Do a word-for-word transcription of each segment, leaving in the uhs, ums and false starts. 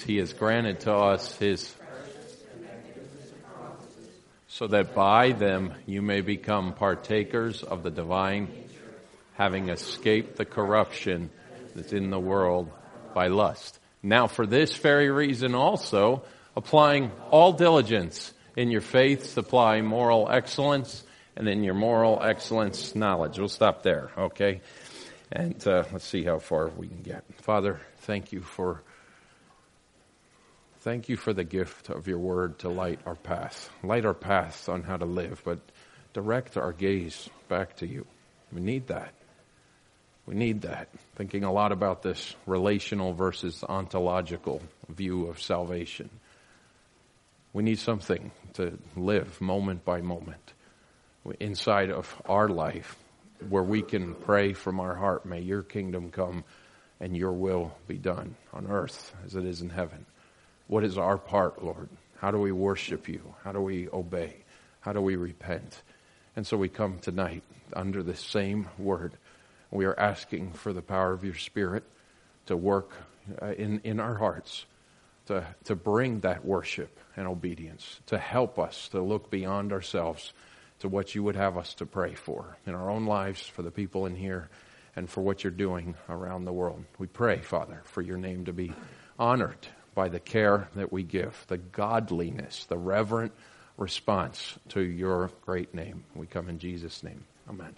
he has granted to us his, so that by them you may become partakers of the divine, having escaped the corruption that's in the world by lust. Now for this very reason also, applying all diligence, in your faith supply moral excellence, and in your moral excellence knowledge. We'll stop there, okay? And uh, let's see how far we can get. Father, thank you for thank you for the gift of your word to light our path. Light our path on how to live, but direct our gaze back to you. We need that. We need that. Thinking a lot about this relational versus ontological view of salvation. We need something to live moment by moment inside of our life where we can pray from our heart, may your kingdom come and your will be done on earth as it is in heaven. What is our part, Lord? How do we worship you? How do we obey? How do we repent? And so we come tonight under the same word. We are asking for the power of your Spirit to work uh, in, in our hearts, to, to bring that worship and obedience, to help us to look beyond ourselves to what you would have us to pray for in our own lives, for the people in here, and for what you're doing around the world. We pray, Father, for your name to be honored by the care that we give, the godliness, the reverent response to your great name. We come in Jesus' name. Amen.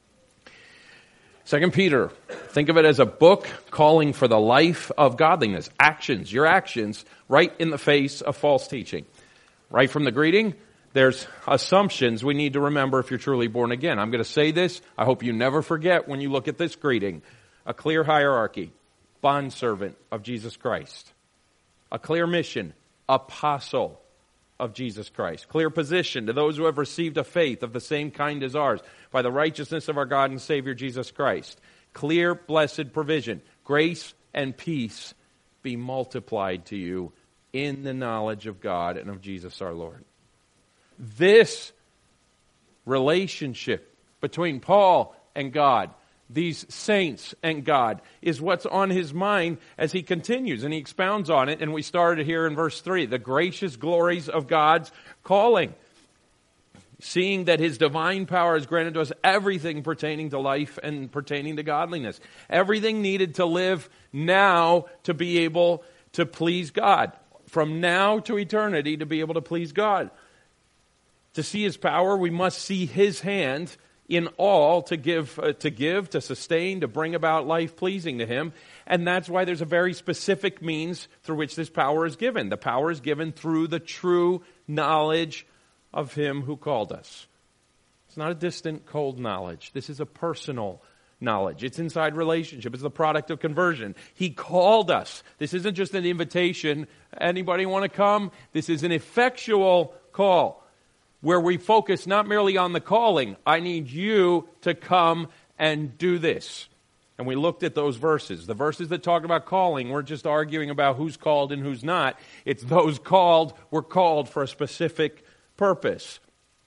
Second Peter, think of it as a book calling for the life of godliness. Actions, your actions, right in the face of false teaching. Right from the greeting, there's assumptions we need to remember if you're truly born again. I'm going to say this. I hope you never forget when you look at this greeting. A clear hierarchy. Bondservant of Jesus Christ. A clear mission. Apostle of Jesus Christ. Clear position to those who have received a faith of the same kind as ours by the righteousness of our God and Savior Jesus Christ. Clear, blessed provision. Grace and peace be multiplied to you in the knowledge of God and of Jesus our Lord. This relationship between Paul and God, these saints and God, is what's on his mind as he continues and he expounds on it. And we started here in verse three, the gracious glories of God's calling. Seeing that his divine power has granted to us everything pertaining to life and pertaining to godliness. Everything needed to live now to be able to please God. From now to eternity to be able to please God. To see his power, we must see his hand in all to give, uh, to give, to sustain, to bring about life pleasing to him. And that's why there's a very specific means through which this power is given. The power is given through the true knowledge of him who called us. It's not a distant, cold knowledge. This is a personal knowledge. It's inside relationship. It's the product of conversion. He called us. This isn't just an invitation. Anybody want to come? This is an effectual call where we focus not merely on the calling. I need you to come and do this. And we looked at those verses. The verses that talk about calling, we're just arguing about who's called and who's not. It's those called were called for a specific purpose.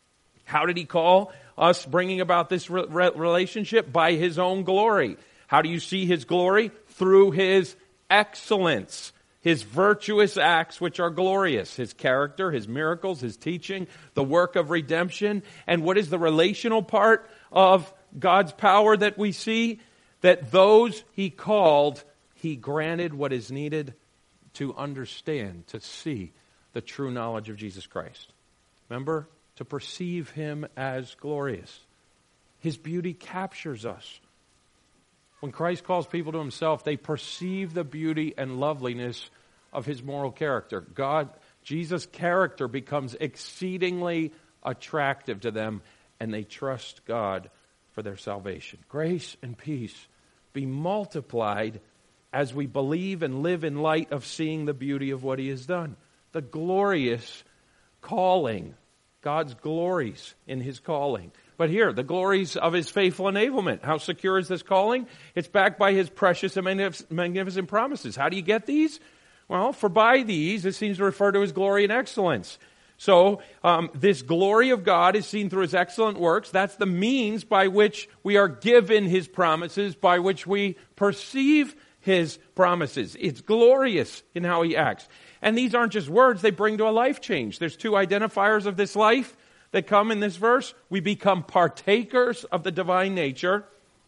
How did he call us, bringing about this re- relationship? By his own glory. How do you see his glory? Through his excellence. His virtuous acts, which are glorious. His character, his miracles, his teaching, the work of redemption. And what is the relational part of God's power that we see? That those he called, he granted what is needed to understand, to see the true knowledge of Jesus Christ. Remember? To perceive him as glorious. His beauty captures us. When Christ calls people to himself, they perceive the beauty and loveliness of his moral character. God, Jesus' character becomes exceedingly attractive to them, and they trust God for their salvation. Grace and peace be multiplied as we believe and live in light of seeing the beauty of what he has done. The glorious calling, God's glories in his calling. But here, the glories of his faithful enablement. How secure is this calling? It's backed by his precious and magnificent promises. How do you get these? Well, for by these, it seems to refer to his glory and excellence. So, um, this glory of God is seen through his excellent works. That's the means by which we are given his promises, by which we perceive his promises. It's glorious in how he acts. And these aren't just words, they bring to a life change. There's two identifiers of this life that come in this verse. We become partakers of the divine nature.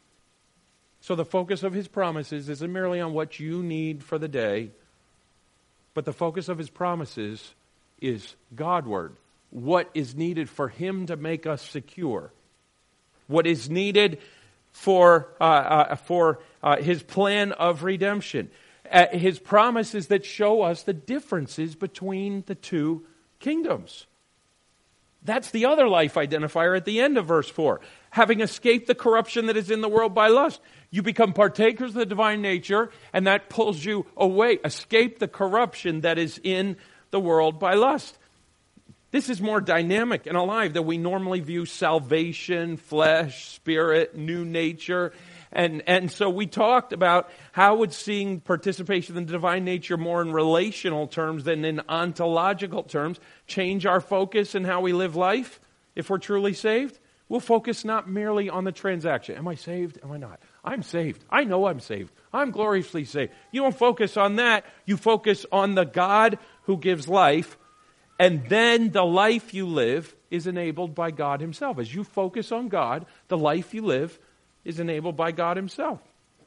So the focus of his promises isn't merely on what you need for the day, but the focus of his promises is Godward. What is needed for him to make us secure. What is needed for uh, uh, for uh, his plan of redemption. Uh, his promises that show us the differences between the two kingdoms. That's the other life identifier at the end of verse four. Having escaped the corruption that is in the world by lust. You become partakers of the divine nature, and that pulls you away. Escape the corruption that is in the world by lust. This is more dynamic and alive than we normally view salvation, flesh, spirit, new nature. And, and so we talked about how would seeing participation in the divine nature more in relational terms than in ontological terms change our focus in how we live life if we're truly saved? We'll focus not merely on the transaction. Am I saved? Am I not? I'm saved. I know I'm saved. I'm gloriously saved. You don't focus on that. You focus on the God who gives life. And then the life you live is enabled by God himself. As you focus on God, the life you live is enabled by God himself.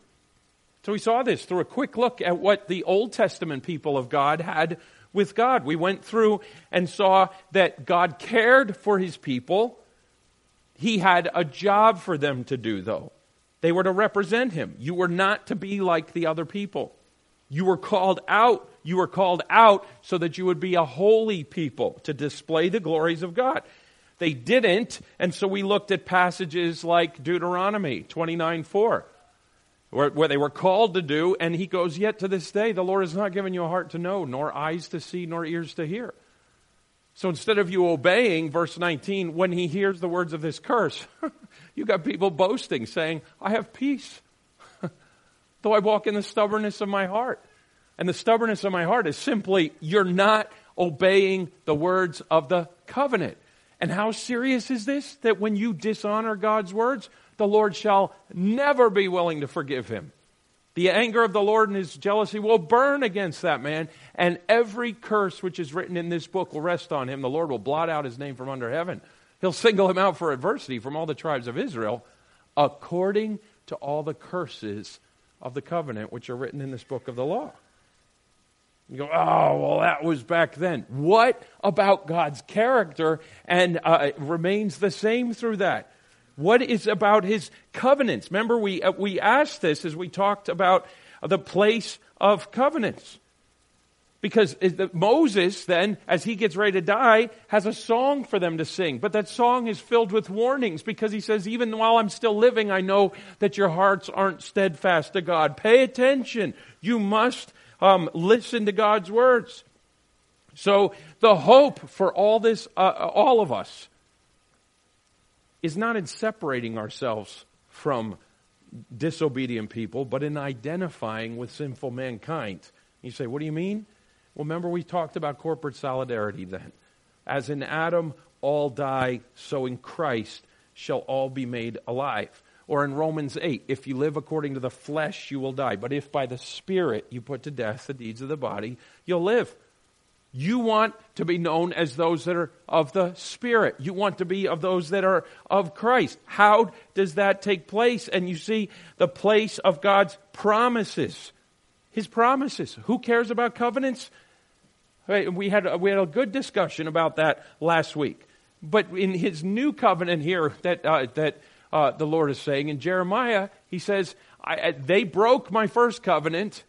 So we saw this through a quick look at what the Old Testament people of God had with God. We went through and saw that God cared for his people. He had a job for them to do, though. They were to represent him. You were not to be like the other people. You were called out. You were called out so that you would be a holy people to display the glories of God. They didn't, and so we looked at passages like Deuteronomy twenty-nine four, where, where they were called to do, and he goes, yet to this day the Lord has not given you a heart to know, nor eyes to see, nor ears to hear. So instead of you obeying, verse nineteen, when he hears the words of this curse, you got people boasting, saying, I have peace, though I walk in the stubbornness of my heart. And the stubbornness of my heart is simply, you're not obeying the words of the covenant. And how serious is this? That when you dishonor God's words, the Lord shall never be willing to forgive him. The anger of the Lord and his jealousy will burn against that man, and every curse which is written in this book will rest on him. The Lord will blot out his name from under heaven. He'll single him out for adversity from all the tribes of Israel, according to all the curses of the covenant which are written in this book of the law. You go, oh, well, that was back then. What about God's character and uh, remains the same through that? What is about his covenants? Remember, we uh, we asked this as we talked about the place of covenants. Because Moses then, as he gets ready to die, has a song for them to sing. But that song is filled with warnings because he says, even while I'm still living, I know that your hearts aren't steadfast to God. Pay attention. You must um, listen to God's words. So the hope for all this, uh, all of us, is not in separating ourselves from disobedient people, but in identifying with sinful mankind. You say, what do you mean? Well, remember we talked about corporate solidarity then. As in Adam all die, so in Christ shall all be made alive. Or in Romans eight, if you live according to the flesh, you will die. But if by the Spirit you put to death the deeds of the body, you'll live. You want to be known as those that are of the Spirit. You want to be of those that are of Christ. How does that take place? And you see the place of God's promises. His promises. Who cares about covenants? We had, a, we had a good discussion about that last week. But in his new covenant here that uh, that uh, the Lord is saying, in Jeremiah, he says, I, they broke my first covenant,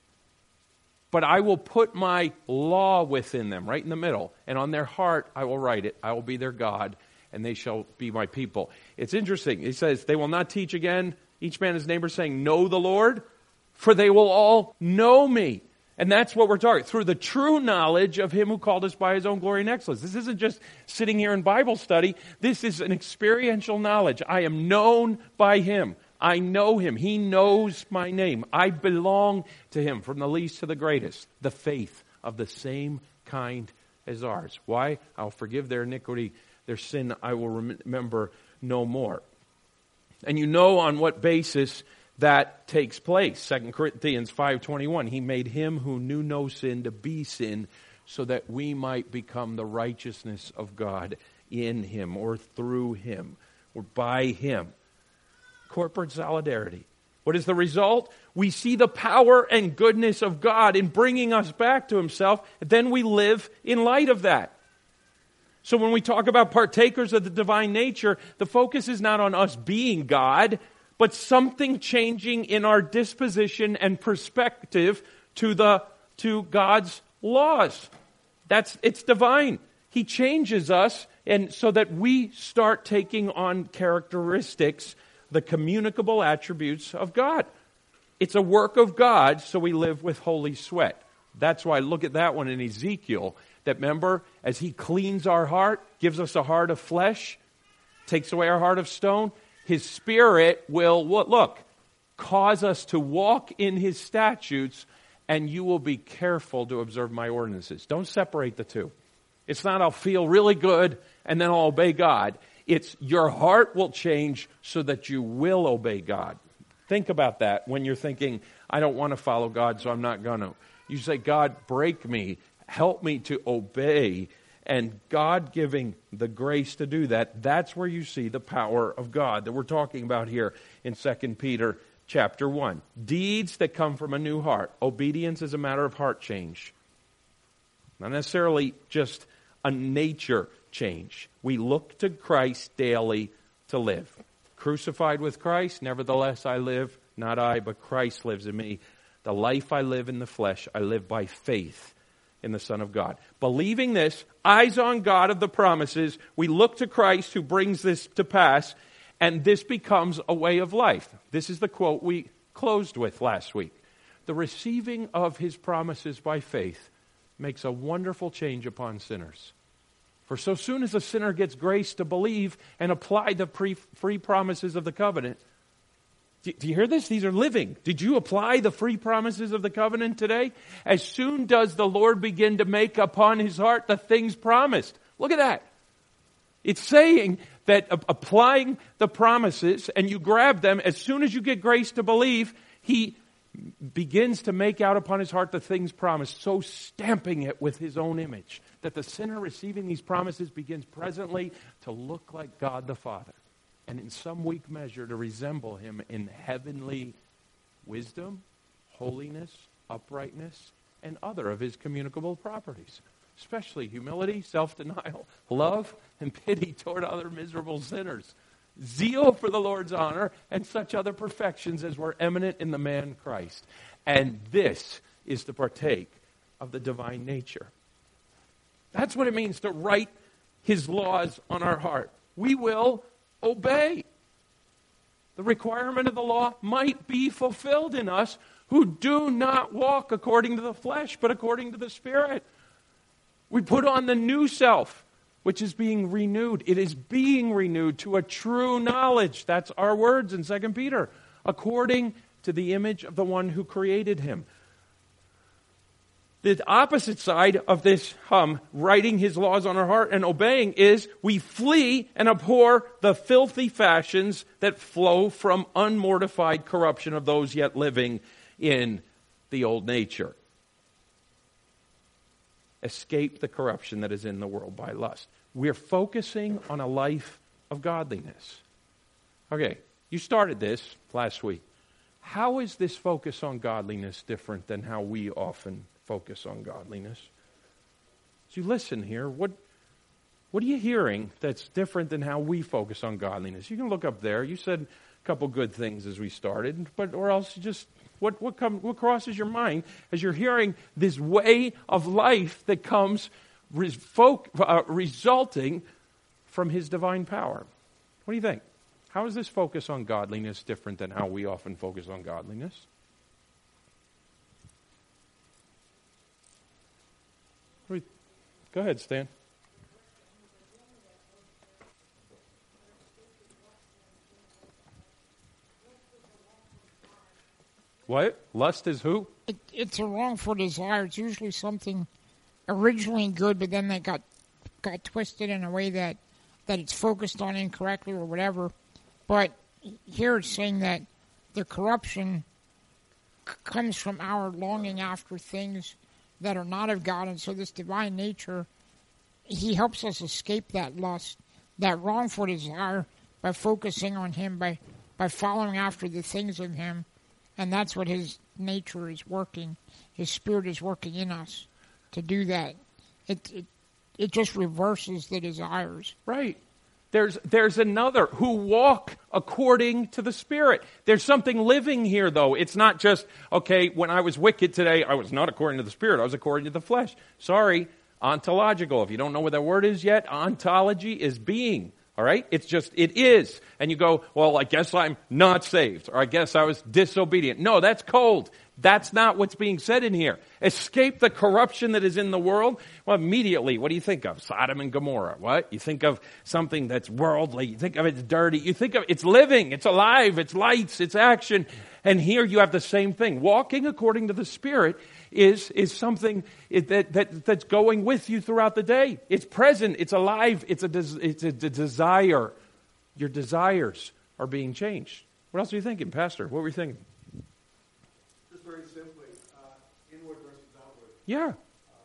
but I will put my law within them, right in the middle. And on their heart I will write it. I will be their God, and they shall be my people. It's interesting. He says, they will not teach again, each man his neighbor, saying, know the Lord, for they will all know me. And that's what we're talking, through the true knowledge of him who called us by his own glory and excellence. This isn't just sitting here in Bible study. This is an experiential knowledge. I am known by him. I know him. He knows my name. I belong to him from the least to the greatest. The faith of the same kind as ours. Why? I'll forgive their iniquity. Their sin I will remember no more. And you know on what basis that takes place. Second Corinthians five twenty-one, he made him who knew no sin to be sin so that we might become the righteousness of God in him or through him or by him. Corporate solidarity. What is the result? We see the power and goodness of God in bringing us back to himself, and then we live in light of that. So when we talk about partakers of the divine nature, the focus is not on us being God, but something changing in our disposition and perspective to the to God's laws. That's it's divine. He changes us, and so that we start taking on characteristics, the communicable attributes of God. It's a work of God, so we live with holy sweat. That's why, look at that one in Ezekiel. That, remember, as he cleans our heart, gives us a heart of flesh, takes away our heart of stone, his Spirit will, look, cause us to walk in his statutes, and you will be careful to observe my ordinances. Don't separate the two. It's not I'll feel really good and then I'll obey God. It's your heart will change so that you will obey God. Think about that when you're thinking, I don't want to follow God, so I'm not going to. You say, God, break me. Help me to obey. And God giving the grace to do that, that's where you see the power of God that we're talking about here in Second Peter chapter one. Deeds that come from a new heart. Obedience is a matter of heart change. Not necessarily just a nature change. We look to Christ daily to live. Crucified with Christ, nevertheless I live, not I, but Christ lives in me. The life I live in the flesh, I live by faith in the Son of God. Believing this, eyes on God of the promises, we look to Christ who brings this to pass, and this becomes a way of life. This is the quote we closed with last week. The receiving of his promises by faith makes a wonderful change upon sinners. For so soon as a sinner gets grace to believe and apply the pre- free promises of the covenant, do you hear this? These are living. Did you apply the free promises of the covenant today? As soon does the Lord begin to make upon his heart the things promised. Look at that. It's saying that applying the promises and you grab them, as soon as you get grace to believe, he begins to make out upon his heart the things promised, so stamping it with his own image, that the sinner receiving these promises begins presently to look like God the Father, and in some weak measure to resemble him in heavenly wisdom, holiness, uprightness, and other of his communicable properties, especially humility, self-denial, love, and pity toward other miserable sinners, zeal for the Lord's honor, and such other perfections as were eminent in the man Christ. And this is to partake of the divine nature. That's what it means to write his laws on our heart. We will obey. The requirement of the law might be fulfilled in us who do not walk according to the flesh, but according to the Spirit. We put on the new self, which is being renewed. It is being renewed to a true knowledge. That's our words in Second Peter. According to the image of the one who created him. The opposite side of this um, writing his laws on our heart and obeying is we flee and abhor the filthy fashions that flow from unmortified corruption of those yet living in the old nature. Escape the corruption that is in the world by lust. We're focusing on a life of godliness. Okay, you started this last week. How is this focus on godliness different than how we often focus on godliness? As you listen here, what what are you hearing that's different than how we focus on godliness? You can look up there. You said a couple good things as we started, but or else you just what what come what crosses your mind as you're hearing this way of life that comes res, folk, uh, resulting from his divine power. What do you think? How is this focus on godliness different than how we often focus on godliness? Go ahead, Stan. What? Lust is who? It, it's a wrongful desire. It's usually something originally good, but then that got got twisted in a way that, that it's focused on incorrectly or whatever. But here it's saying that the corruption c- comes from our longing after things that are not of God. And so this divine nature, he helps us escape that lust, that wrongful desire, by focusing on him, by, by following after the things of him. And that's what his nature is working. His spirit is working in us to do that. It, it, it just reverses the desires. Right. There's there's another who walk according to the Spirit. There's something living here, though. It's not just, okay, when I was wicked today, I was not according to the Spirit. I was according to the flesh. Sorry, ontological. If you don't know what that word is yet, ontology is being. All right? It's just, it is. And you go, well, I guess I'm not saved. Or I guess I was disobedient. No, that's cold. That's not what's being said in here. Escape the corruption that is in the world. Well, immediately, what do you think of? Sodom and Gomorrah. What? You think of something that's worldly. You think of it's dirty. You think of it's living. It's alive. It's lights. It's action. And here you have the same thing. Walking according to the Spirit is is something that, that that's going with you throughout the day. It's present. It's alive. It's a, des, it's a de- desire. Your desires are being changed. What else are you thinking, Pastor? What were you thinking? Very simply, uh, inward versus outward. Yeah. Uh,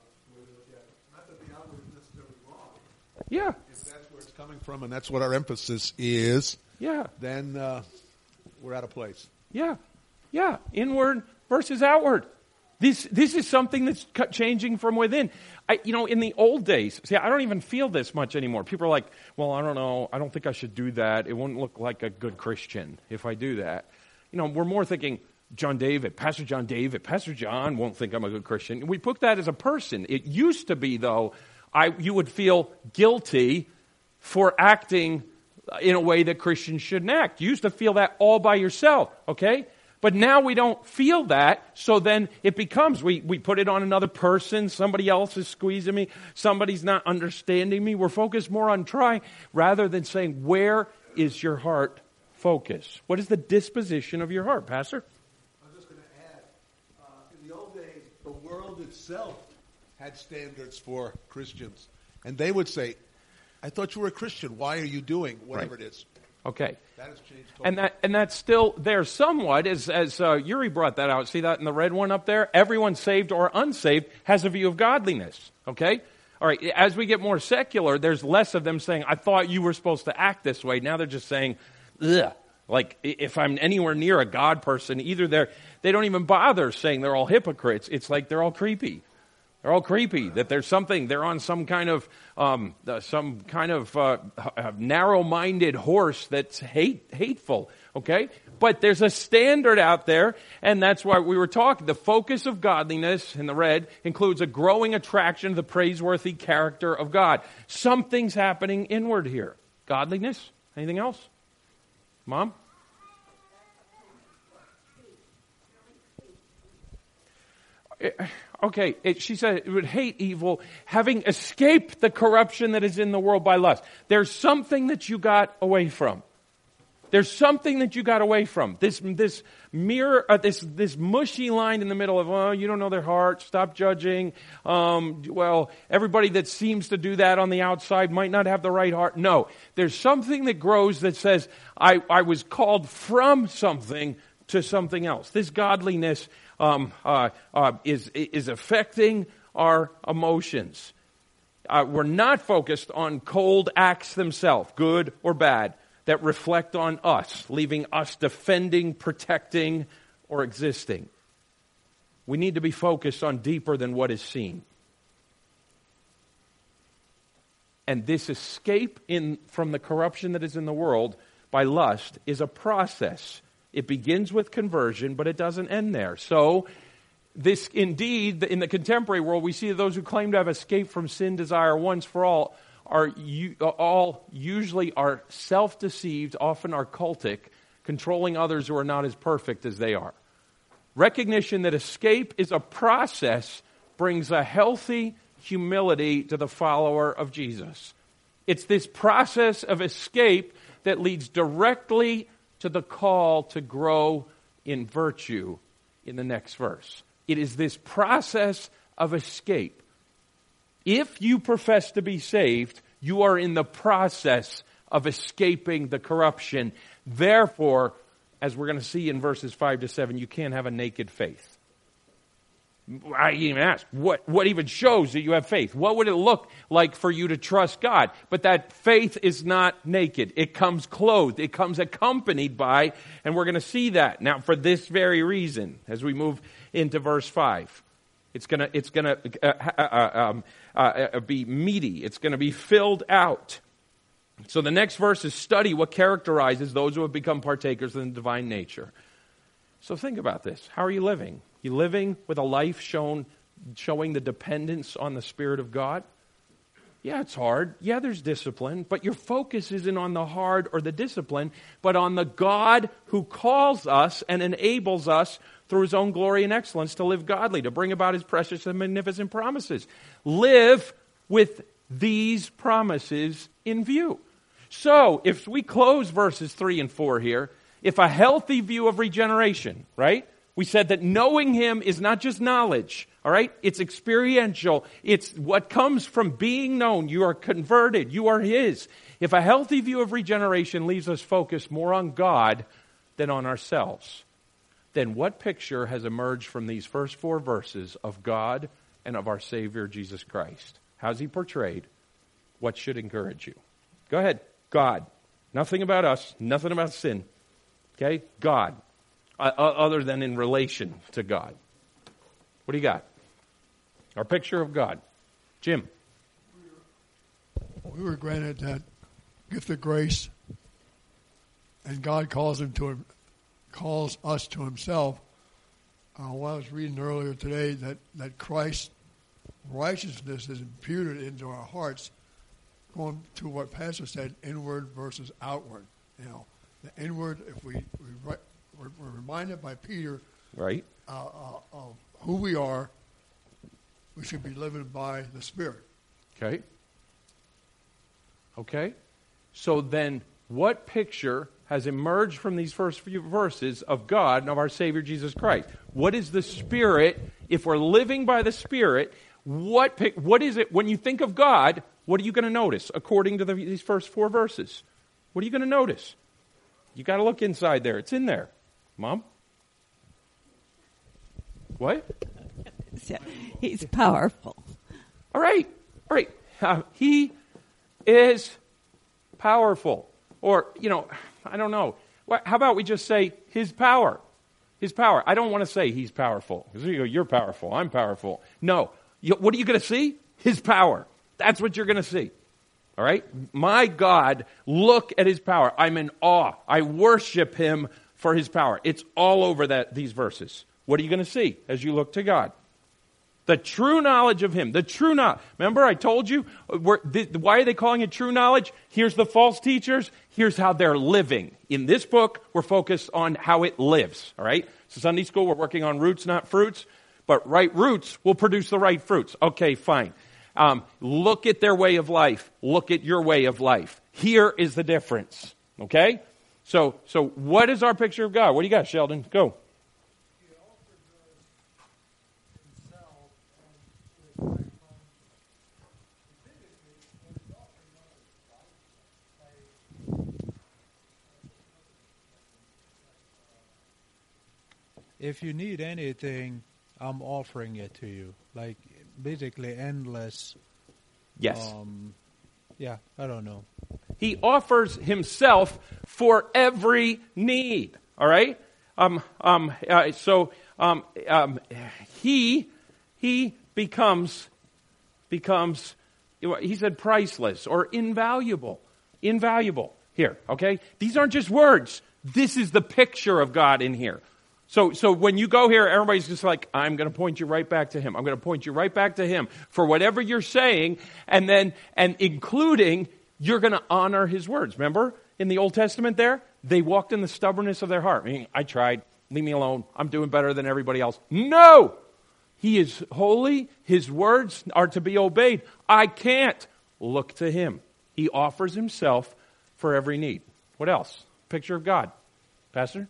Not that the outward is necessarily wrong. Yeah. If that's where it's coming from and that's what our emphasis is, yeah, then uh, we're out of place. Yeah. Yeah. Inward versus outward. This this is something that's changing from within. I, you know, in the old days, see, I don't even feel this much anymore. People are like, well, I don't know. I don't think I should do that. It won't look like a good Christian if I do that. You know, we're more thinking, John David, Pastor John David, Pastor John won't think I'm a good Christian. We put that as a person. It used to be, though, I you would feel guilty for acting in a way that Christians shouldn't act. You used to feel that all by yourself, okay? But now we don't feel that, so then it becomes, we, we put it on another person, somebody else is squeezing me, somebody's not understanding me. We're focused more on trying rather than saying, where is your heart focused? What is the disposition of your heart, Pastor? The world itself had standards for Christians. And they would say, I thought you were a Christian. Why are you doing whatever right. it is? Okay. That has changed totally. And that and that's still there somewhat, as, as uh, Yuri brought that out. See that in the red one up there? Everyone saved or unsaved has a view of godliness. Okay? All right. As we get more secular, there's less of them saying, I thought you were supposed to act this way. Now they're just saying, ugh. Like, if I'm anywhere near a God person, either they're, they don't even bother saying they're all hypocrites. It's like they're all creepy. They're all creepy. That there's something, they're on some kind of, um, uh, some kind of uh, uh, narrow-minded horse that's hate, hateful. Okay? But there's a standard out there, and that's why we were talking. The focus of godliness, in the red, includes a growing attraction to the praiseworthy character of God. Something's happening inward here. Godliness? Anything else? Mom? Okay, it, she said it would hate evil, having escaped the corruption that is in the world by lust. There's something that you got away from. There's something that you got away from. This this mirror, uh, this this mushy line in the middle of, oh, you don't know their heart, stop judging. Um, well, everybody that seems to do that on the outside might not have the right heart. No, there's something that grows that says, I, I was called from something to something else. This godliness um, uh, uh, is is affecting our emotions. Uh, we're not focused on cold acts themselves, good or bad, that reflect on us, leaving us defending, protecting, or existing. We need to be focused on deeper than what is seen. And this escape in from the corruption that is in the world by lust is a process. It begins with conversion, but it doesn't end there. So, this indeed, in the contemporary world, we see those who claim to have escaped from sin desire once for all are you, all usually are self-deceived, often are cultic, controlling others who are not as perfect as they are. Recognition that escape is a process brings a healthy humility to the follower of Jesus. It's this process of escape that leads directly to the call to grow in virtue in the next verse. It is this process of escape. If you profess to be saved, you are in the process of escaping the corruption. Therefore, as we're going to see in verses five to seven, you can't have a naked faith. I even asked, what, what even shows that you have faith? What would it look like for you to trust God? But that faith is not naked. It comes clothed. It comes accompanied by, and we're going to see that. Now, for this very reason, as we move into verse five, it's going to it's going to uh, uh, um, uh, uh, be meaty. It's going to be filled out. So the next verse is study what characterizes those who have become partakers in the divine nature. So think about this. How are you living? You living with a life shown, showing the dependence on the Spirit of God? Yeah, it's hard. Yeah, there's discipline. But your focus isn't on the hard or the discipline, but on the God who calls us and enables us through His own glory and excellence to live godly, to bring about His precious and magnificent promises. Live with these promises in view. So, if we close verses three and four here, if a healthy view of regeneration, right? We said that knowing Him is not just knowledge, all right? It's experiential. It's what comes from being known. You are converted. You are His. If a healthy view of regeneration leaves us focused more on God than on ourselves, then what picture has emerged from these first four verses of God and of our Savior, Jesus Christ? How's He portrayed? What should encourage you? Go ahead. God. Nothing about us. Nothing about sin. Okay? God. Uh, other than in relation to God. What do you got? Our picture of God. Jim. We were granted that gift of grace, and God calls him to him, calls us to Himself. Uh, while I was reading earlier today that, that Christ's righteousness is imputed into our hearts, going to what Pastor said, inward versus outward. You know, the inward, if we, we we're, we're reminded by Peter, right, uh, uh, of who we are, we should be living by the Spirit. Okay. Okay. So then, what picture has emerged from these first few verses of God and of our Savior Jesus Christ? What is the Spirit? If we're living by the Spirit, what what is it when you think of God? What are you going to notice according to the, these first four verses? What are you going to notice? You got to look inside there. It's in there, Mom. What? He's powerful. All right, all right. Uh, he is powerful. Or, you know, I don't know. How about we just say His power? His power. I don't want to say He's powerful. You're powerful. I'm powerful. No. You, what are you going to see? His power. That's what you're going to see. All right? My God, look at His power. I'm in awe. I worship Him for His power. It's all over that these verses. What are you going to see as you look to God? The true knowledge of Him. The true knowledge. Remember I told you, we're, th- why are they calling it true knowledge? Here's the false teachers. Here's how they're living. In this book, we're focused on how it lives. All right? So Sunday school, we're working on roots, not fruits. But right roots will produce the right fruits. Okay, fine. Um, look at their way of life. Look at your way of life. Here is the difference. Okay? So, so what is our picture of God? What do you got, Sheldon? Go. If you need anything, I'm offering it to you. Like, basically endless. Yes. Um, yeah, I don't know. He offers Himself for every need. All right? Um, um, uh, so um, um, he he becomes becomes he said priceless or invaluable. Invaluable. Here, okay? These aren't just words. This is the picture of God in here. So so when you go here, everybody's just like, I'm going to point you right back to Him. I'm going to point you right back to Him for whatever you're saying, and then, and including, you're going to honor His words. Remember, in the Old Testament there, they walked in the stubbornness of their heart. I mean, I tried. Leave me alone. I'm doing better than everybody else. No! He is holy. His words are to be obeyed. I can't. Look to Him. He offers Himself for every need. What else? Picture of God. Pastor?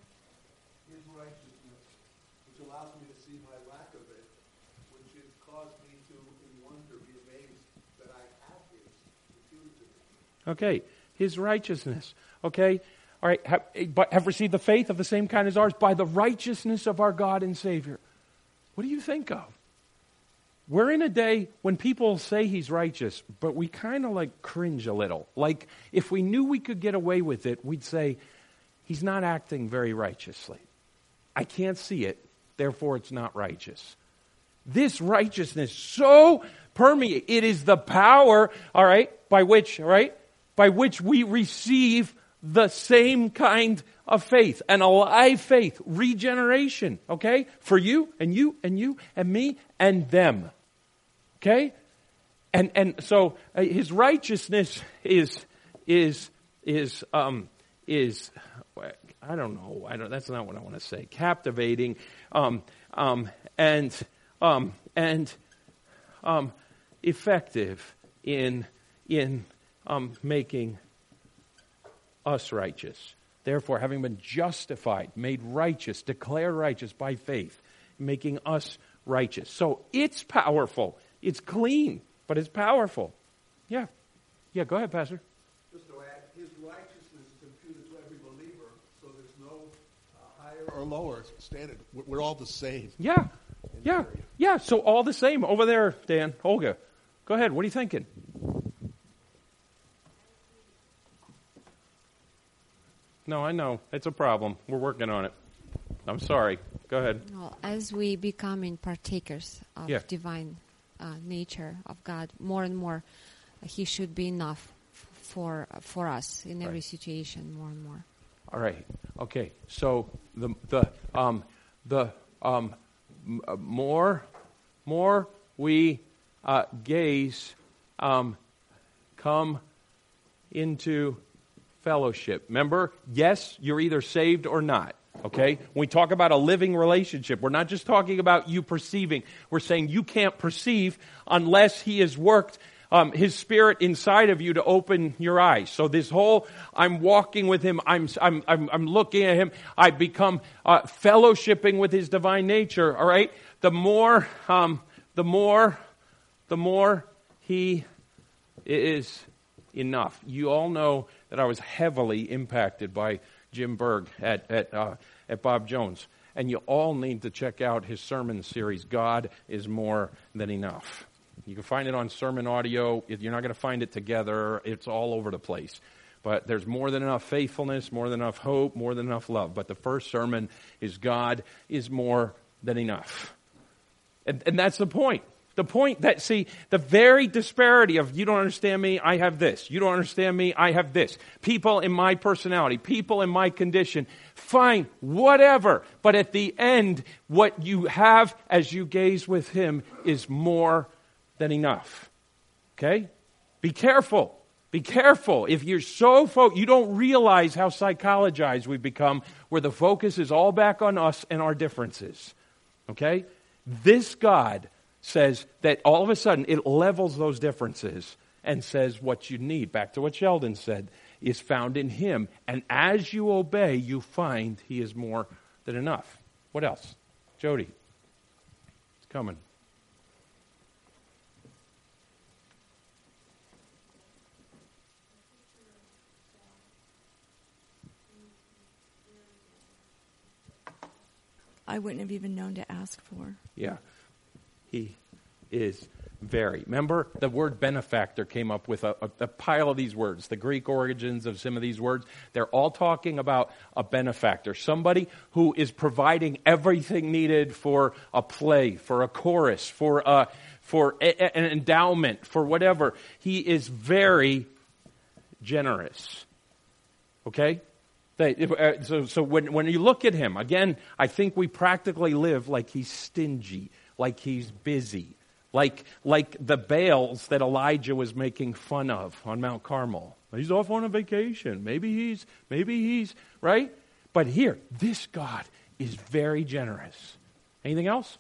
Okay, His righteousness. Okay, all right, have, but have received the faith of the same kind as ours by the righteousness of our God and Savior. What do you think of? We're in a day when people say he's righteous, but we kind of like cringe a little. Like if we knew we could get away with it, we'd say, he's not acting very righteously. I can't see it, therefore it's not righteous. This righteousness so permeates, it is the power, all right, by which, all right, by which we receive the same kind of faith, an alive faith, regeneration, okay? For you and you and you and me and them, okay? And and so uh, his righteousness is is is um is I don't know I don't that's not what I want to say. Captivating, um um and um and um effective in in um making us righteous. Therefore, having been justified, made righteous, declared righteous by faith, making us righteous. So it's powerful. It's clean, but it's powerful. Yeah. Yeah, go ahead, Pastor. Just to add, his righteousness is imputed to every believer, so there's no uh, higher or lower standard. We're, we're all the same. Yeah. Yeah. Yeah, so all the same. Over there, Dan, Olga. Go ahead. What are you thinking? No, I know. It's a problem. We're working on it. I'm sorry. Go ahead. Well, as we becoming partakers of Yeah. divine uh, nature of God, more and more, uh, He should be enough f- for uh, for us in every Right. situation. More and more. All right. Okay. So the the um the um m- uh, more more we uh, gaze um come into fellowship. Remember, yes, you're either saved or not. Okay? When we talk about a living relationship, we're not just talking about you perceiving. We're saying you can't perceive unless He has worked um, His Spirit inside of you to open your eyes. So this whole, I'm walking with Him, I'm I'm I'm, I'm looking at Him, I become uh, fellowshipping with His divine nature. All right? The more, um, the more, the more He is enough. You all know that I was heavily impacted by Jim Berg at at uh, at Bob Jones, and you all need to check out his sermon series. God is more than enough. You can find it on Sermon Audio. If you're not going to find it together, it's all over the place. But there's more than enough faithfulness, more than enough hope, more than enough love. But the first sermon is God is more than enough, and, and that's the point. The point that, see, the very disparity of you don't understand me, I have this. You don't understand me, I have this. People in my personality, people in my condition, fine, whatever. But at the end, what you have as you gaze with Him is more than enough. Okay? Be careful. Be careful. If you're so focused, you don't realize how psychologized we've become, where the focus is all back on us and our differences. Okay? This God says that all of a sudden it levels those differences and says what you need, back to what Sheldon said, is found in Him. And as you obey, you find He is more than enough. What else? Jody. It's coming. I wouldn't have even known to ask for. Yeah. He is very. Remember, the word benefactor came up with a, a, a pile of these words. The Greek origins of some of these words, they're all talking about a benefactor. Somebody who is providing everything needed for a play, for a chorus, for a, for a, a, an endowment, for whatever. He is very generous. Okay? They, uh, so so when, when you look at Him, again, I think we practically live like He's stingy, like He's busy, like like the Baals that Elijah was making fun of on Mount Carmel. He's off on a vacation. Maybe he's, maybe he's, right? But here, this God is very generous. Anything else?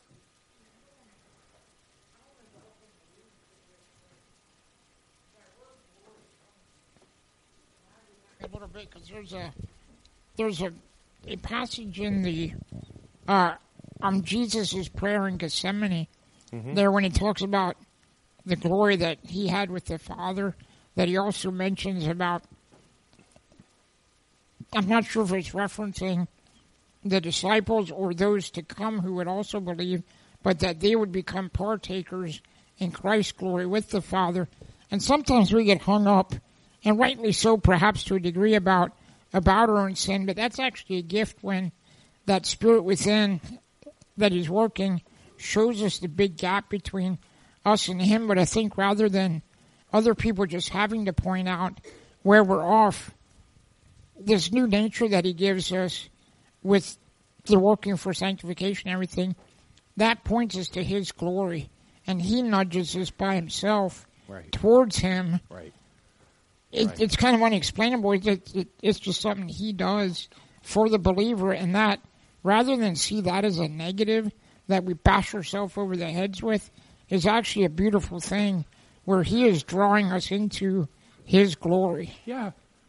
A little bit, because there's a there's a, a passage in the uh, um Jesus' prayer in Gethsemane, mm-hmm. there when He talks about the glory that He had with the Father, that He also mentions about I'm not sure if it's referencing the disciples or those to come who would also believe, but that they would become partakers in Christ's glory with the Father. And sometimes we get hung up, and rightly so, perhaps to a degree, about about our own sin, but that's actually a gift when that Spirit within that He's working shows us the big gap between us and Him. But I think rather than other people just having to point out where we're off, this new nature that He gives us with the working for sanctification and everything, that points us to His glory. And He nudges us by Himself right. towards Him. Right. It, right. It's kind of unexplainable. It, it, it's just something He does for the believer, and that rather than see that as a negative that we bash ourselves over the heads with, is actually a beautiful thing where He is drawing us into His glory. Yeah.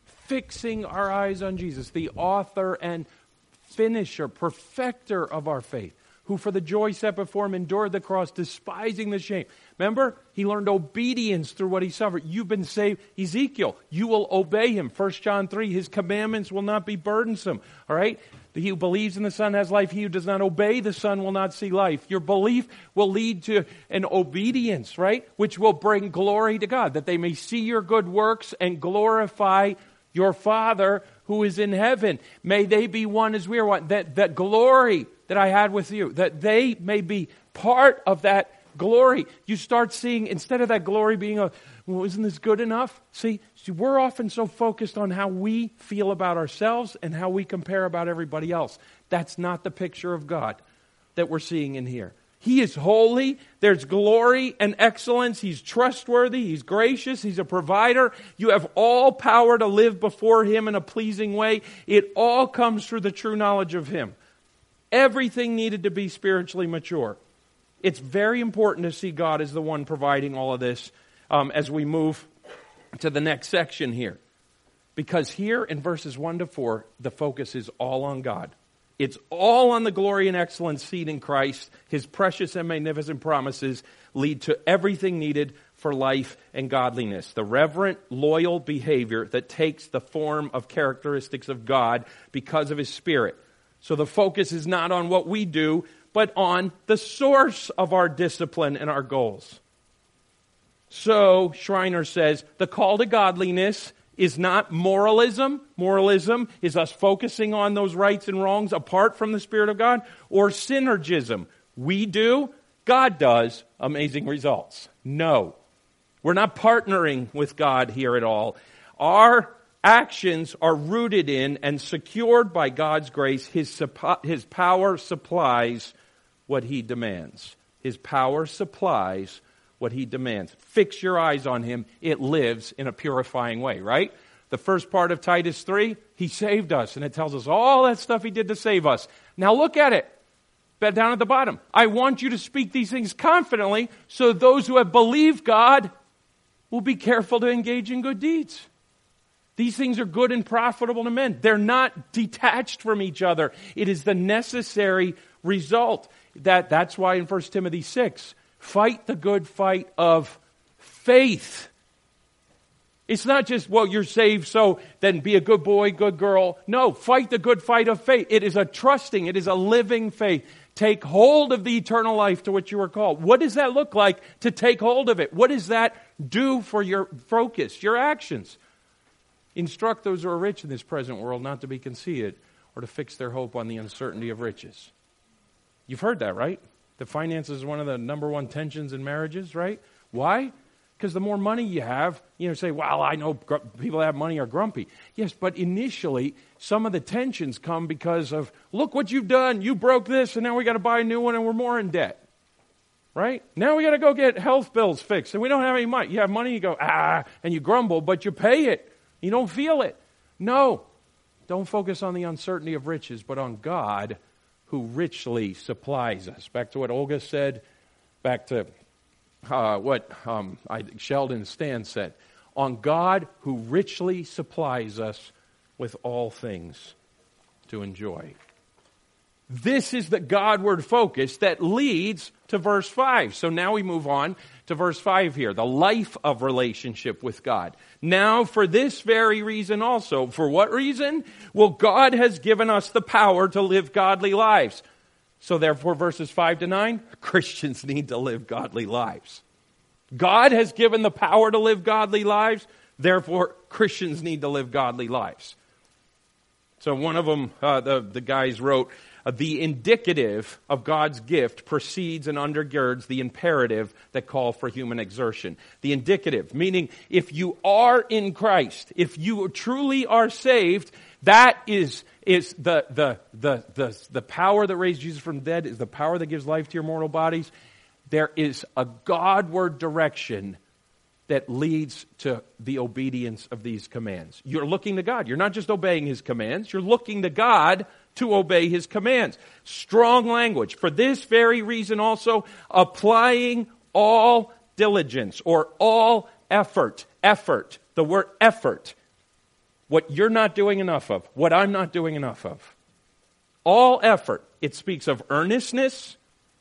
Fixing our eyes on Jesus, the author and finisher, perfecter of our faith, who for the joy set before Him endured the cross, despising the shame. Remember, He learned obedience through what He suffered. You've been saved. Ezekiel, you will obey Him. First John three, His commandments will not be burdensome. All right? He who believes in the Son has life. He who does not obey the Son will not see life. Your belief will lead to an obedience, right? Which will bring glory to God, that they may see your good works and glorify your Father who is in heaven. May they be one as we are one. That, that glory that I had with you, that they may be part of that glory. You start seeing, instead of that glory being a, well, isn't this good enough? See, see, we're often so focused on how we feel about ourselves and how we compare about everybody else. That's not the picture of God that we're seeing in here. He is holy. There's glory and excellence. He's trustworthy. He's gracious. He's a provider. You have all power to live before Him in a pleasing way. It all comes through the true knowledge of Him. Everything needed to be spiritually mature. It's very important to see God as the one providing all of this um, as we move to the next section here. Because here in verses one to four, the focus is all on God. It's all on the glory and excellence seen in Christ. His precious and magnificent promises lead to everything needed for life and godliness. The reverent, loyal behavior that takes the form of characteristics of God because of His Spirit. So the focus is not on what we do, but on the source of our discipline and our goals. So, Schreiner says, the call to godliness is not moralism. Moralism is us focusing on those rights and wrongs apart from the Spirit of God, or synergism. We do, God does, amazing results. No. We're not partnering with God here at all. Our actions are rooted in and secured by God's grace. His, his power supplies what He demands. His power supplies what He demands. Fix your eyes on Him. It lives in a purifying way, right? The first part of Titus three, He saved us, and it tells us all that stuff He did to save us. Now look at it. But down at the bottom, I want you to speak these things confidently so those who have believed God will be careful to engage in good deeds. These things are good and profitable to men. They're not detached from each other. It is the necessary result. That, that's why in First Timothy six, fight the good fight of faith. It's not just, well, you're saved, so then be a good boy, good girl. No, fight the good fight of faith. It is a trusting, it is a living faith. Take hold of the eternal life to which you were called. What does that look like to take hold of it? What does that do for your focus, your actions? Instruct those who are rich in this present world not to be conceited or to fix their hope on the uncertainty of riches. You've heard that, right? The finances is one of the number one tensions in marriages, right? Why? Because the more money you have, you know, say, well, I know gr- people that have money are grumpy. Yes, but initially, some of the tensions come because of, look what you've done. You broke this, and now we got to buy a new one, and we're more in debt. Right? Now we got to go get health bills fixed, and we don't have any money. You have money, you go, ah, and you grumble, but you pay it. You don't feel it. No. Don't focus on the uncertainty of riches, but on God who richly supplies us. Back to what Olga said, back to uh, what um, I, Sheldon Stan said. On God who richly supplies us with all things to enjoy. This is the Godward focus that leads to verse five. So now we move on to verse five here, the life of relationship with God. Now for this very reason also. For what reason? Well, God has given us the power to live godly lives. So therefore, verses five to nine, Christians need to live godly lives. God has given the power to live godly lives. Therefore, Christians need to live godly lives. So one of them, uh, the, the guys wrote, uh, the indicative of God's gift precedes and undergirds the imperative that call for human exertion. The indicative, meaning if you are in Christ, if you truly are saved, that is, is the, the, the, the, the power that raised Jesus from the dead, is the power that gives life to your mortal bodies. There is a Godward direction that leads to the obedience of these commands. You're looking to God. You're not just obeying His commands. You're looking to God to obey His commands. Strong language. For this very reason also, applying all diligence or all effort. Effort. The word effort. What you're not doing enough of. What I'm not doing enough of. All effort. It speaks of earnestness,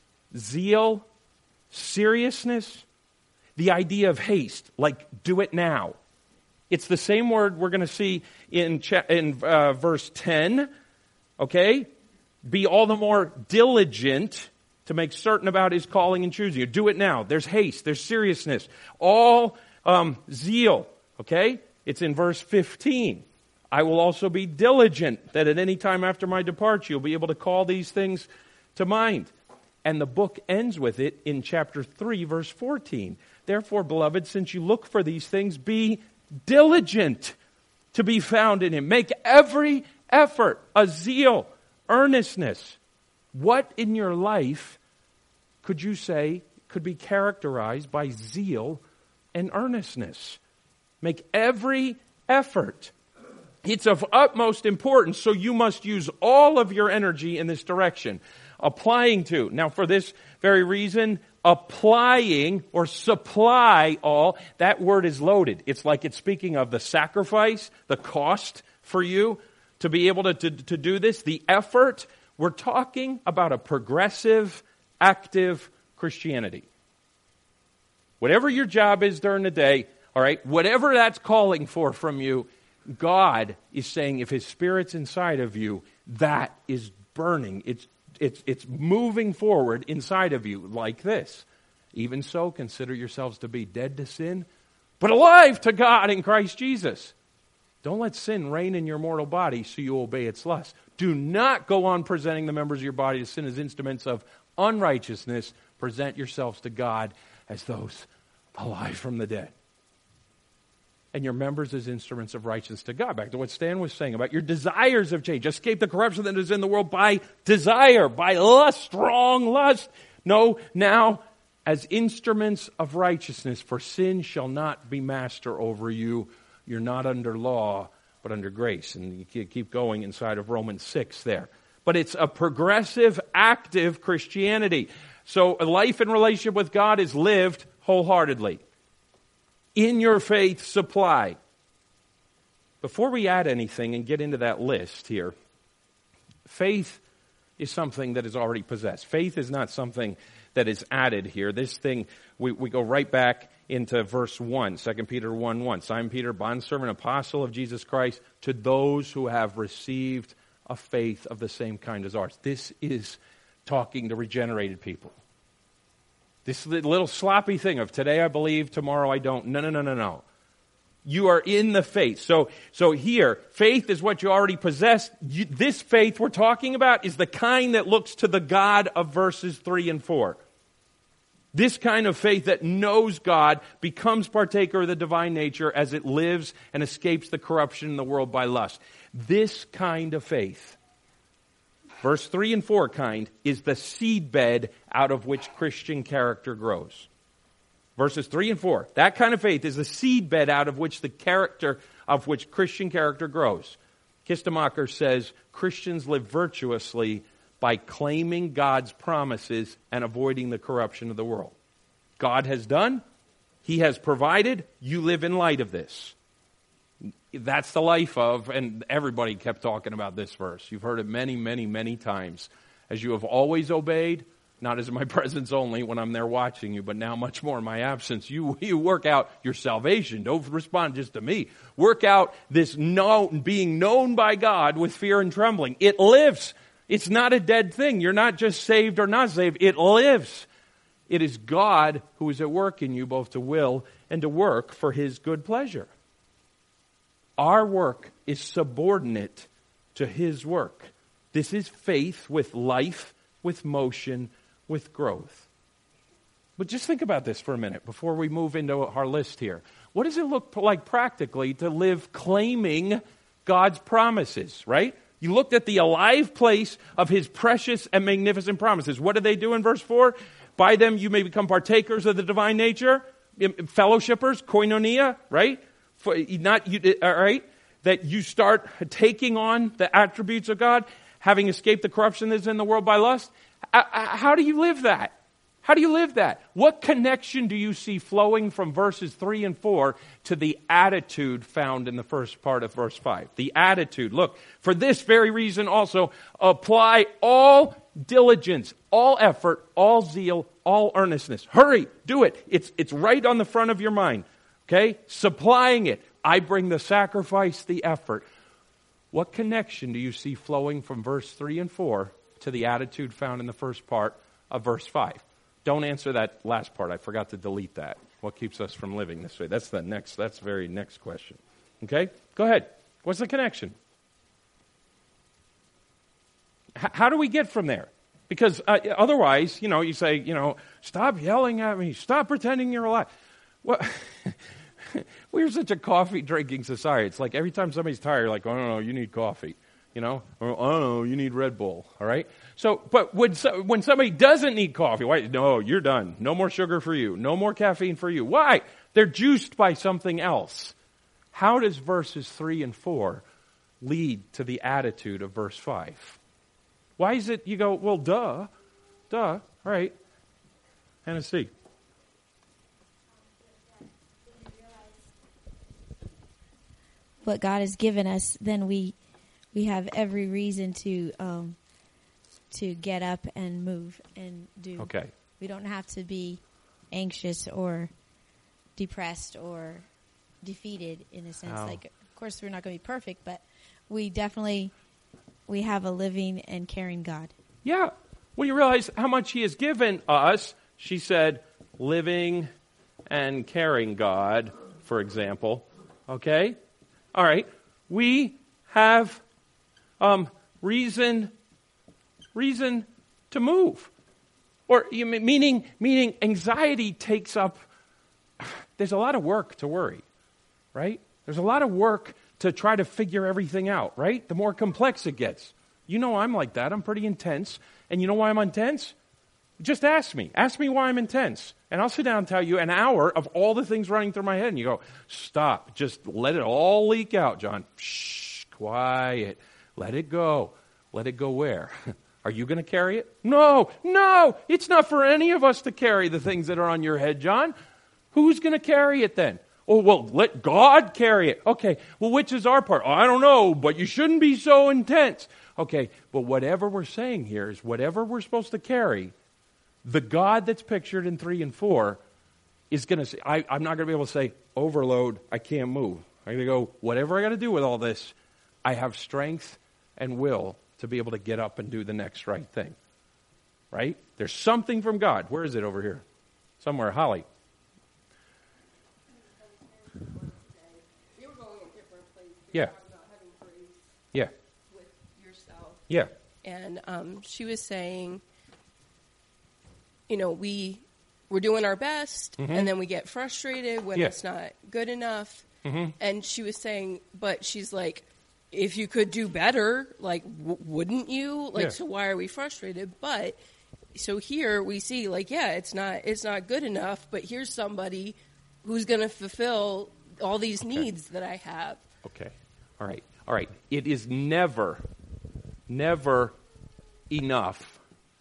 zeal, seriousness, the idea of haste, like do it now. It's the same word we're going to see in, cha- in uh, verse ten. Okay? Be all the more diligent to make certain about His calling and choosing you. Do it now. There's haste. There's seriousness. All um, zeal. Okay? It's in verse fifteen. I will also be diligent that at any time after my departure you'll be able to call these things to mind. And the book ends with it in chapter three, verse fourteen. Therefore, beloved, since you look for these things, be diligent to be found in Him. Make every effort, a zeal, earnestness. What in your life could you say could be characterized by zeal and earnestness? Make every effort. It's of utmost importance, so you must use all of your energy in this direction. Applying to. Now, for this very reason, applying or supply all, that word is loaded. It's like it's speaking of the sacrifice, the cost for you to be able to, to, to do this, the effort. We're talking about a progressive, active Christianity. Whatever your job is during the day, all right, whatever that's calling for from you, God is saying if His Spirit's inside of you, that is burning. It's It's, it's moving forward inside of you like this. Even so, consider yourselves to be dead to sin, but alive to God in Christ Jesus. Don't let sin reign in your mortal body so you obey its lust. Do not go on presenting the members of your body to sin as instruments of unrighteousness. Present yourselves to God as those alive from the dead. And your members as instruments of righteousness to God. Back to what Stan was saying about your desires have changed. Escape the corruption that is in the world by desire, by lust, strong lust. No, now as instruments of righteousness, for sin shall not be master over you. You're not under law, but under grace. And you keep going inside of Romans six there. But it's a progressive, active Christianity. So a life in relationship with God is lived wholeheartedly. In your faith supply. Before we add anything and get into that list here, faith is something that is already possessed. Faith is not something that is added here. This thing, we, we go right back into verse one, Second Peter one one. Simon Peter, bondservant, apostle of Jesus Christ, to those who have received a faith of the same kind as ours. This is talking to regenerated people. This little sloppy thing of today I believe, tomorrow I don't. No, no, no, no, no. You are in the faith. So, so here, faith is what you already possess. You, this faith we're talking about is the kind that looks to the God of verses three and four. This kind of faith that knows God, becomes partaker of the divine nature as it lives and escapes the corruption in the world by lust. This kind of faith, verse three and four kind, is the seedbed out of which Christian character grows. Verses three and four, that kind of faith is the seedbed out of which the character, of which Christian character grows. Kistemacher says, Christians live virtuously by claiming God's promises and avoiding the corruption of the world. God has done, He has provided, you live in light of this. That's the life of, and everybody kept talking about this verse. You've heard it many, many, many times. as you have always obeyed, not as in my presence only when I'm there watching you, but now much more in my absence. You, you work out your salvation. Don't respond just to me. Work out this known, being known by God with fear and trembling. It lives. It's not a dead thing. You're not just saved or not saved. It lives. It is God who is at work in you both to will and to work for his good pleasure. Our work is subordinate to his work. This is faith with life, with motion, with growth. But just think about this for a minute before we move into our list here. What does it look like practically to live claiming God's promises, right? You looked at the alive place of his precious and magnificent promises. What do they do in verse four? By them you may become partakers of the divine nature, fellowshippers, koinonia, right? For, not you, all right? That you start taking on the attributes of God, having escaped the corruption that's in the world by lust. How do you live that? How do you live that? What connection do you see flowing from verses three and four to the attitude found in the first part of verse five? The attitude. Look, for this very reason also, apply all diligence, all effort, all zeal, all earnestness. Hurry, do it. It's, it's right on the front of your mind. Okay? Supplying it. I bring the sacrifice, the effort. What connection do you see flowing from verse three and four to the attitude found in the first part of verse five? Don't answer that last part. I forgot to delete that. What keeps us from living this way? That's the next, that's the very next question. Okay? Go ahead. What's the connection? H- how do we get from there? Because uh, otherwise, you know, you say, you know, stop yelling at me. Stop pretending you're alive. What? We're such a coffee drinking society. It's like every time somebody's tired, like, oh, no, no, you need coffee. You know, or, oh, no, you need Red Bull, all right? So, but when, so, when somebody doesn't need coffee, why? No, you're done. No more sugar for you. No more caffeine for you. Why? They're juiced by something else. How does verses three and four lead to the attitude of verse five? Why is it, you go, well, duh, duh, all right. Hannah C. What God has given us, then we we have every reason to um, to get up and move and do. Okay. We don't have to be anxious or depressed or defeated in a sense. How? Like, of course, we're not going to be perfect, but we definitely we have a living and caring God. Yeah. When you realize how much he has given us, she said, living and caring God, for example. Okay? All right. We have um, reason reason to move. Or you meaning meaning anxiety takes up, there's a lot of work to worry, right? There's a lot of work to try to figure everything out, right? The more complex it gets. You know I'm like that. I'm pretty intense. And you know why I'm intense? Just ask me. Ask me why I'm intense. And I'll sit down and tell you an hour of all the things running through my head. And you go, stop. Just let it all leak out, John. Shh, quiet. Let it go. Let it go where? Are you going to carry it? No, no. It's not for any of us to carry the things that are on your head, John. Who's going to carry it then? Oh, well, let God carry it. Okay, well, which is our part? Oh, I don't know, but you shouldn't be so intense. Okay, but whatever we're saying here is whatever we're supposed to carry, the God that's pictured in three and four is going to say, I, I'm not going to be able to say, overload, I can't move. I'm going to go, whatever I got to do with all this, I have strength and will to be able to get up and do the next right thing. Right? There's something from God. Where is it over here? Somewhere. Holly. You were going a different place. Yeah. About having grace Yeah. with yourself. Yeah. And um, she was saying, you know, we we're doing our best, Mhm. and then we get frustrated when Yeah. it's not good enough. Mm-hmm. And she was saying, but she's like, if you could do better, like, w- wouldn't you? Like, Yeah. so why are we frustrated? But so here we see, like, yeah, it's not it's not good enough, but here's somebody who's going to fulfill all these needs that I have. Okay. All right. All right. It is never, never enough.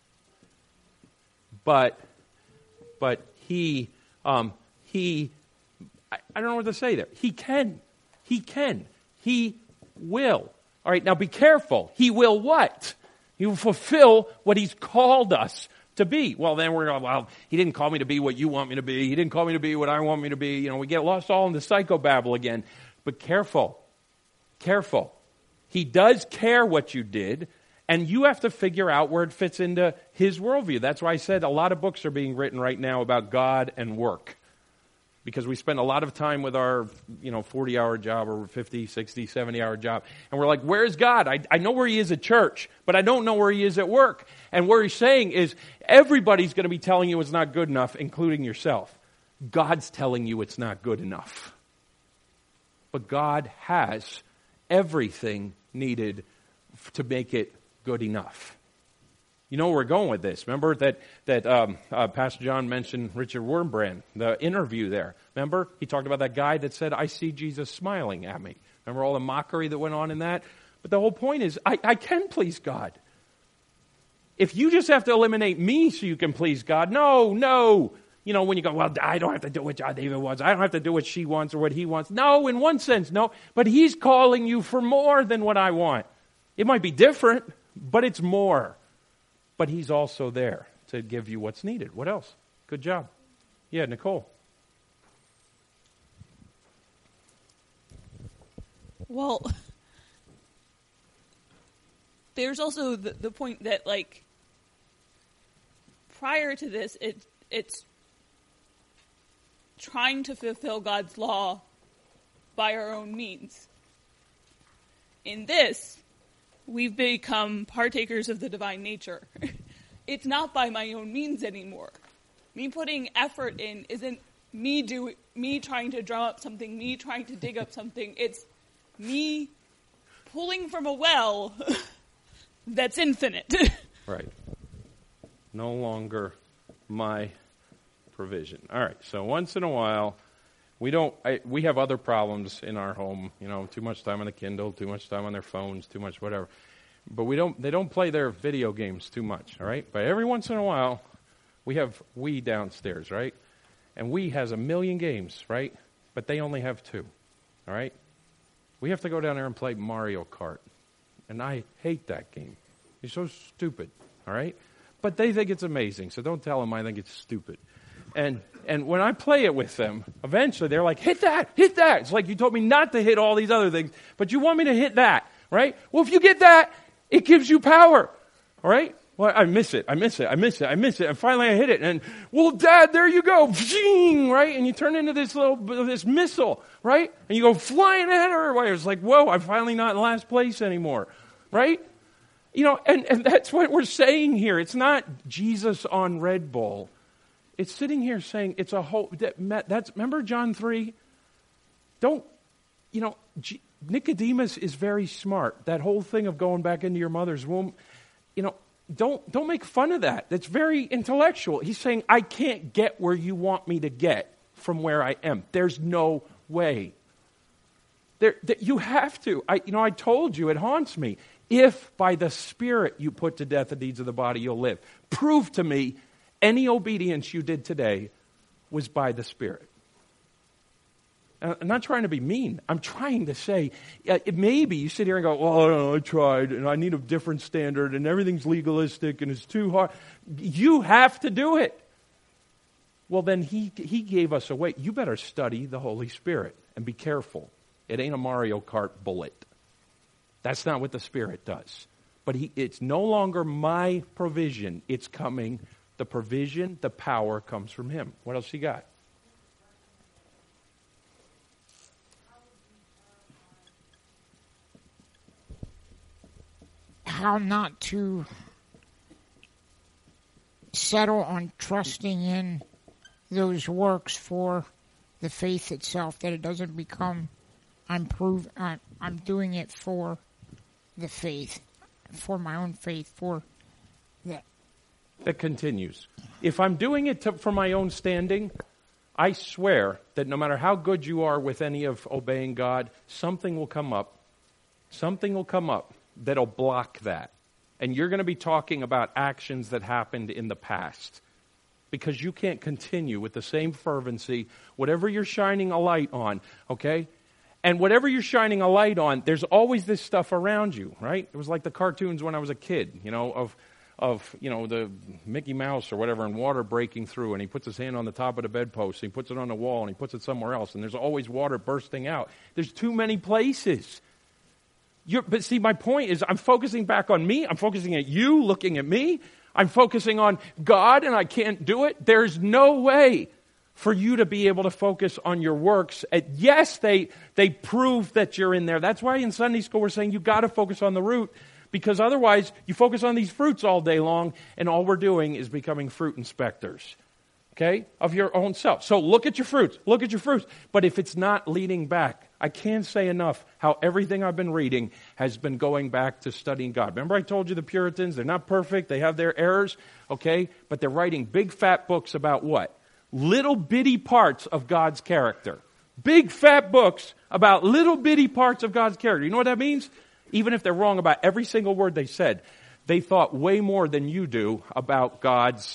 But, but he, um, he, I, I don't know what to say there. He can. He can. He will. All right. Now be careful. He will what? He will fulfill what he's called us to be. Well, then we're going, well, he didn't call me to be what you want me to be. He didn't call me to be what I want me to be. You know, we get lost all in the psychobabble again. But careful. Careful. He does care what you did, and you have to figure out where it fits into his worldview. That's why I said a lot of books are being written right now about God and work. Because we spend a lot of time with our, you know, forty-hour job or fifty, sixty, seventy-hour job. And we're like, where's God? I, I know where he is at church, but I don't know where he is at work. And what he's saying is everybody's going to be telling you it's not good enough, including yourself. God's telling you it's not good enough. But God has everything needed to make it good enough. You know where we're going with this. Remember that that um, uh, Pastor John mentioned Richard Wurmbrand, the interview there. Remember? He talked about that guy that said, I see Jesus smiling at me. Remember all the mockery that went on in that? But the whole point is, I, I can please God. If you just have to eliminate me so you can please God, no, no. You know, when you go, well, I don't have to do what John David wants. I don't have to do what she wants or what he wants. No, in one sense, no. But he's calling you for more than what I want. It might be different, but it's more. But he's also there to give you what's needed. What else? Good job. Yeah, Nicole. Well, there's also the, the point that, like, prior to this, it it's trying to fulfill God's law by our own means. In this, we've become partakers of the divine nature. It's not by my own means anymore. Me putting effort in isn't me do me trying to drum up something, me trying to dig up something. It's me pulling from a well that's infinite. Right. No longer my provision. All right. So once in a while, we don't. I, we have other problems in our home. You know, too much time on the Kindle, too much time on their phones, too much whatever. But we don't. They don't play their video games too much. All right. But every once in a while, we have Wii downstairs, right? And Wii has a million games, right? But they only have two. All right. We have to go down there and play Mario Kart, and I hate that game. It's so stupid. All right. But they think it's amazing, so don't tell them I think it's stupid. And and when I play it with them, eventually they're like, hit that, hit that. It's like you told me not to hit all these other things, but you want me to hit that, right? Well, if you get that, it gives you power, all right? Well, I miss it, I miss it, I miss it, I miss it, and finally I hit it, and, well, Dad, there you go, right? And you turn into this little, this missile, right? And you go flying at her. It's like, whoa, I'm finally not in last place anymore, right? You know, and, and that's what we're saying here. It's not Jesus on Red Bull. It's sitting here saying it's a whole, that, that's, remember John three? Don't, you know, G, Nicodemus is very smart. That whole thing of going back into your mother's womb, you know, don't, don't make fun of that. That's very intellectual. He's saying, I can't get where you want me to get from where I am. There's no way. There, that you have to. I, you know, I told you, it haunts me. If by the Spirit you put to death the deeds of the body, you'll live. Prove to me any obedience you did today was by the Spirit. I'm not trying to be mean. I'm trying to say, uh, maybe you sit here and go, well, I, don't know, I tried, and I need a different standard, and everything's legalistic, and it's too hard. You have to do it. Well, then he, he gave us a way. You better study the Holy Spirit and be careful. It ain't a Mario Kart bullet. That's not what the Spirit does. But he, it's no longer my provision. It's coming. The provision, the power comes from him. What else you got? How not to settle on trusting in those works for the faith itself, that it doesn't become, I'm prove, I'm, I'm doing it for the faith, for my own faith, for that. That continues. If I'm doing it to, for my own standing, I swear that no matter how good you are with any of obeying God, something will come up. Something will come up that'll block that. And you're going to be talking about actions that happened in the past. Because you can't continue with the same fervency, whatever you're shining a light on, okay? And whatever you're shining a light on, there's always this stuff around you, right? It was like the cartoons when I was a kid, you know, of, of you know, the Mickey Mouse or whatever, and water breaking through, and he puts his hand on the top of the bedpost, and he puts it on the wall, and he puts it somewhere else, and there's always water bursting out. There's too many places. You're, but see, my point is I'm focusing back on me. I'm focusing at you, looking at me. I'm focusing on God, and I can't do it. There's no way for you to be able to focus on your works. And yes, they they prove that you're in there. That's why in Sunday school we're saying you've got to focus on the root, because otherwise you focus on these fruits all day long, and all we're doing is becoming fruit inspectors, okay, of your own self. So look at your fruits. Look at your fruits. But if it's not leading back, I can't say enough how everything I've been reading has been going back to studying God. Remember I told you the Puritans, they're not perfect. They have their errors, okay, but they're writing big fat books about what? Little bitty parts of God's character. Big fat books about little bitty parts of God's character. You know what that means? Even if they're wrong about every single word they said, they thought way more than you do about God's,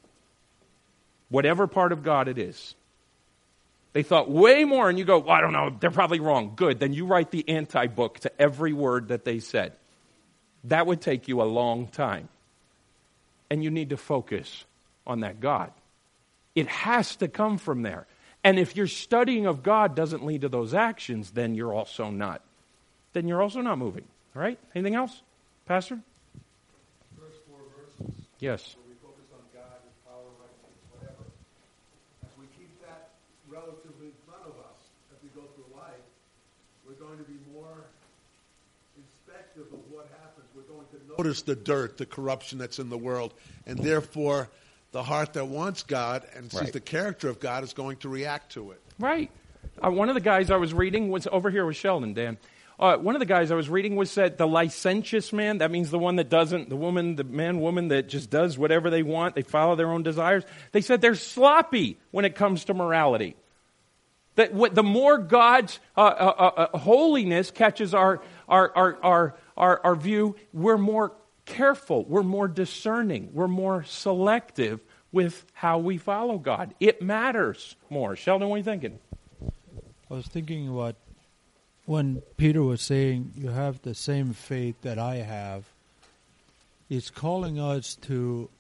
whatever part of God it is. They thought way more, and you go, well, I don't know, they're probably wrong. Good, then you write the anti-book to every word that they said. That would take you a long time. And you need to focus on that God. It has to come from there. And if your studying of God doesn't lead to those actions, then you're also not. Then you're also not moving. All right? Anything else? Pastor? First four verses. Yes. Where we focus on God, His power, righteousness, whatever. As we keep that relatively in front of us as we go through life, we're going to be more inspective of what happens. We're going to notice the dirt, the corruption that's in the world, and therefore the heart that wants God and sees Right. the character of God is going to react to it. Right. Uh, one of the guys I was reading was over here with Sheldon, Dan. Uh, one of the guys I was reading was that the licentious man, that means the one that doesn't, the woman, the man, woman that just does whatever they want, they follow their own desires. They said they're sloppy when it comes to morality. That what, the more God's uh, uh, uh, holiness catches our our, our our our our view, we're more careful, we're more discerning, we're more selective with how we follow God. It matters more. Sheldon, what are you thinking? I was thinking what when Peter was saying you have the same faith that I have, he's calling us to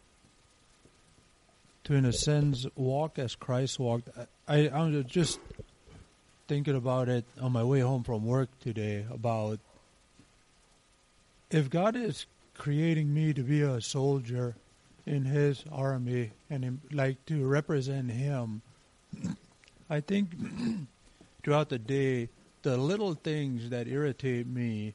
to in a sense walk as Christ walked. I I'm just thinking about it on my way home from work today about if God is creating me to be a soldier in His army and in, like to represent Him, I think throughout the day, the little things that irritate me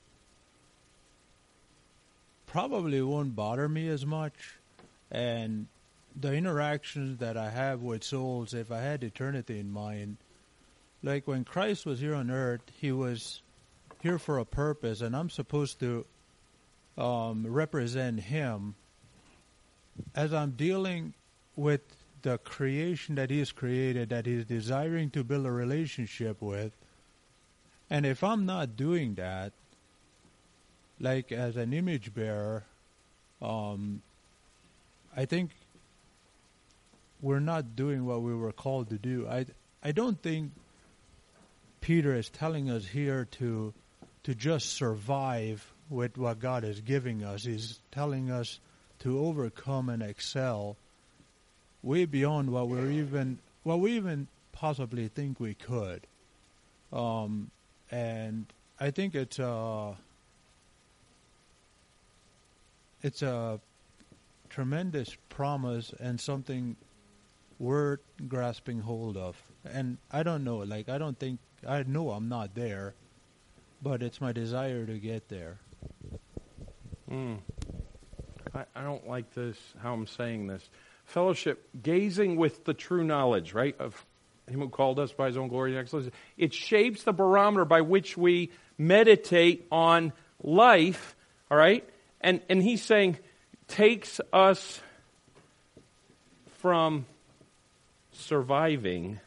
probably won't bother me as much, and the interactions that I have with souls, if I had eternity in mind, like when Christ was here on earth, He was here for a purpose, and I'm supposed to um, represent Him. As I'm dealing with the creation that He's created, that He's desiring to build a relationship with, and if I'm not doing that, like as an image bearer, um, I think we're not doing what we were called to do. I I don't think Peter is telling us here to to just survive with what God is giving us. He's telling us to overcome and excel way beyond what we're even what we even possibly think we could. Um, and I think it's a it's a tremendous promise and something we're grasping hold of. And I don't know, like I don't think I know I'm not there, but it's my desire to get there. Mm. I, I don't like this, how I'm saying this. Fellowship, gazing with the true knowledge, right, of Him who called us by His own glory and excellence. It shapes the barometer by which we meditate on life, all right? And and He's saying, takes us from surviving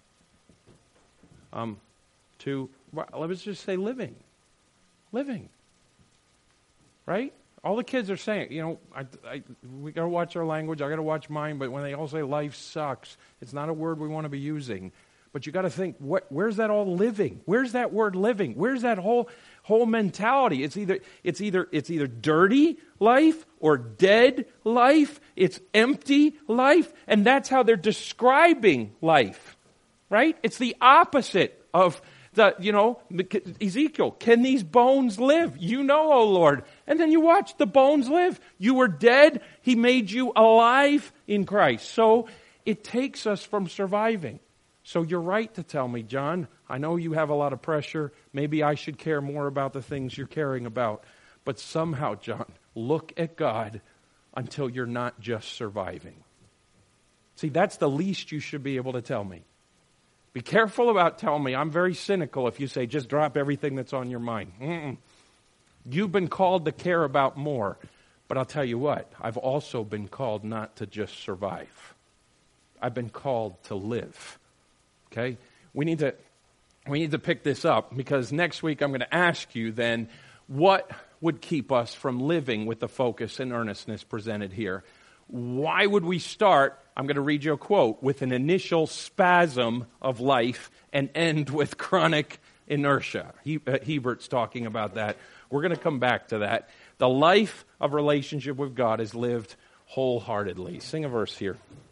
um, to, let's just say living. Living. Right? All the kids are saying, you know, I, I, we got to watch our language, I got to watch mine, but when they all say life sucks, it's not a word we want to be using. But you got to think, what, where's that all living? Where's that word living? Where's that whole whole mentality? It's either it's either it's either dirty life or dead life. It's empty life, and that's how they're describing life, right? It's the opposite of the, you know, Ezekiel. Can these bones live? You know, O Lord. And then you watch the bones live. You were dead. He made you alive in Christ. So it takes us from surviving. So you're right to tell me, John, I know you have a lot of pressure. Maybe I should care more about the things you're caring about. But somehow, John, look at God until you're not just surviving. See, that's the least you should be able to tell me. Be careful about telling me. I'm very cynical if you say, just drop everything that's on your mind. Mm-mm. You've been called to care about more. But I'll tell you what, I've also been called not to just survive. I've been called to live. Okay, we need to we need to pick this up, because next week I'm going to ask you then, what would keep us from living with the focus and earnestness presented here? Why would we start, I'm going to read you a quote, with an initial spasm of life and end with chronic inertia? He, uh, Hebert's talking about that. We're going to come back to that. The life of relationship with God is lived wholeheartedly. Sing a verse here.